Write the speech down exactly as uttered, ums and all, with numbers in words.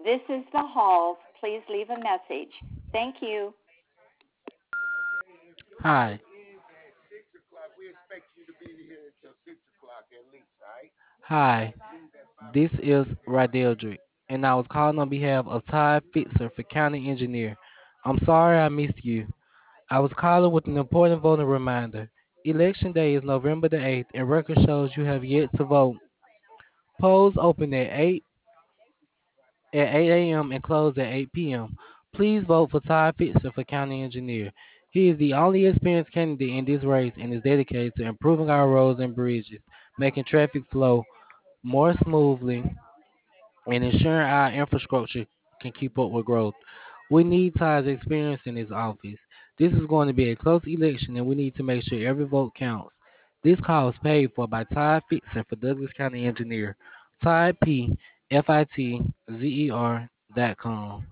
This is the Halls. Please leave a message. Thank you. Hi, hi. This is Radeldrick, and I was calling on behalf of Todd Fitzer for County Engineer. I'm sorry I missed you. I was calling with an important voting reminder. Election day is November the eighth, and record shows you have yet to vote. Polls open at eight at eight a m and close at eight p m. Please vote for Todd Fitzer for County Engineer. He is the only experienced candidate in this race and is dedicated to improving our roads and bridges, making traffic flow more smoothly, and ensuring our infrastructure can keep up with growth. We need Todd's experience in his office. This is going to be a close election, and we need to make sure every vote counts. This call is paid for by Todd Fixon for Douglas County Engineer. Todd P. F I T Z E R dot com.